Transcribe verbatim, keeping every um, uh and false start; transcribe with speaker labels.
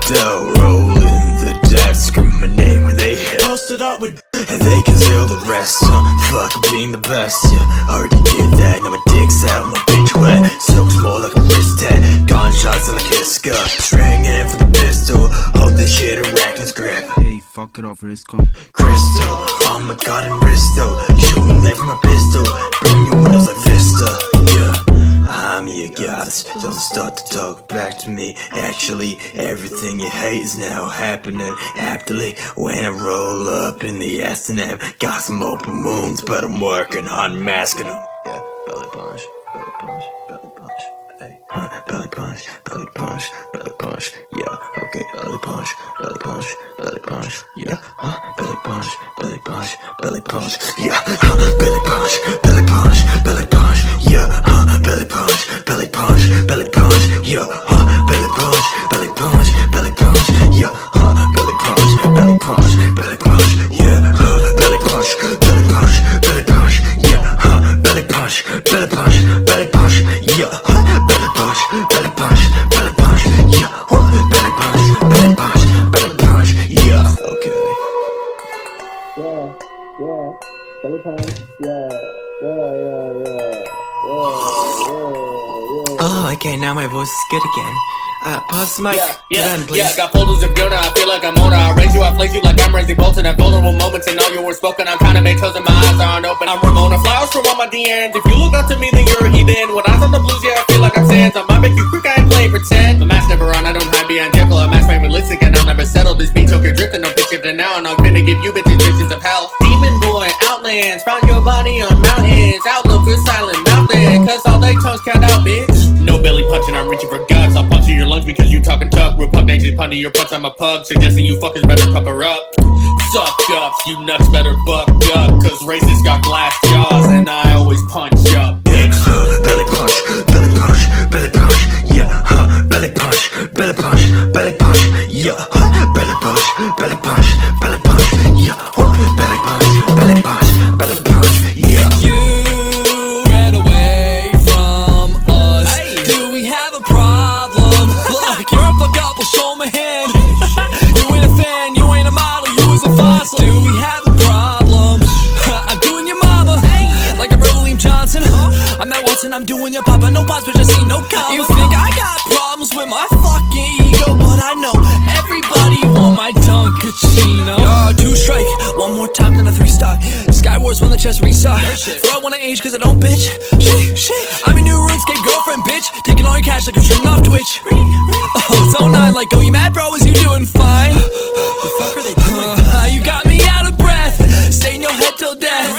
Speaker 1: Crystal, rolling the dice, scream my name when they hit. Posted up with and they can sell the rest. uh, Fuck being the best, yeah, already did that. Now my dick's out, my bitch wet. Silk's more like a wrist tat. Gunshots like a kiss cut. String in for the pistol. Hold this shit Arachne's grip.
Speaker 2: Hey, fuck it off for this come.
Speaker 1: Crystal, oh my god, in Bristol. Shooting light from a pistol. Bring your windows like Vista, yeah. I'm your goddess, don't start to talk back to me. Actually, everything you hate is now happening aptly when I roll up in the Aston. Got some open wounds, but I'm working on masking them. Yeah, belly punch, belly punch, belly punch. Hey, huh, belly punch, belly punch, belly punch. Yeah, okay, belly punch, belly punch, belly punch. Yeah, huh, belly punch, belly punch, belly punch. Yeah, huh, belly punch, belly punch, belly punch. Yeah, huh, belly punch, belly punch, belly punch. Yeah, huh, belly punch, belly punch, belly punch. Yeah, huh, belly punch, belly punch, belly punch. Yeah, huh, belly punch, belly punch, belly punch. Yeah, huh, belly punch, belly punch, belly punch. Yeah, huh, belly punch, belly punch, belly punch. Yeah, huh, belly punch, belly punch, belly punch. Yeah, okay.
Speaker 3: Yeah, yeah, belly punch. Yeah, yeah, yeah, yeah, yeah.
Speaker 1: Oh, okay, now my voice is good again. Uh, pause the mic.
Speaker 4: Yeah, yeah,
Speaker 1: Done, please.
Speaker 4: yeah, got folders of Yoda, I feel like I'm older. I raise you, I place you like I'm raising bolts. And at vulnerable moments and all your words spoken, I'm trying to make sure that my eyes aren't open. I'm Ramona, flowers from all my D Ms. If you look up to me, then you're a heathen. When eyes on the blues, yeah, I feel like I'm Sans. I might make you quick, I ain't playing pretend. The mask never on, I don't hide behind Jekyll. I'm mask my realistic and I'll never settle. This beat choker drifting, I'm pitch shifting now. And I'm gonna give you bitches visions of hell. Demon boy, outlands, found your body on mountains. Outlook is silent, mountain, cause all they tongues count out, bitch. No belly punching, I'm reaching for guts. I'll punch in your lungs because you talking tough. Repugnation, punny your punch, I'm a pug. Suggesting you fuckers better cover up. Suck ups, you nuts better buck up. Cause racists got glass jaws and I always punch up, bitch.
Speaker 1: Uh, belly punch, belly punch, belly punch. Yeah, huh, belly punch, belly punch, belly punch. Yeah, huh, belly punch, belly punch, belly punch. Yeah, huh, belly punch, belly punch, belly punch. Yeah.
Speaker 5: You ran away from us. Hey. Do we have a problem? Look, you're a fuck up, well show my hand. You ain't a fan, you ain't a model, you is a fossil. Do we have a problem? I'm doing your mama, like a William Johnson. I'm not Watson, I'm doing your papa. No pause, but just see no commas. You think I got problems with my fucking ego, but I know everybody want my Dunkachino. Uh, two strike, one more time than a three star. Skywars when the chest restart. Bro, I wanna age cause I don't bitch. Shit, shit. I'm your new RuneScape girlfriend, bitch. Taking all your cash like I'm shooting off Twitch. Oh, it's oh nine, like, oh, you mad, bro? Is you doing fine? The fuck are they doing? Uh, you got me out of breath. Stay in your head till death.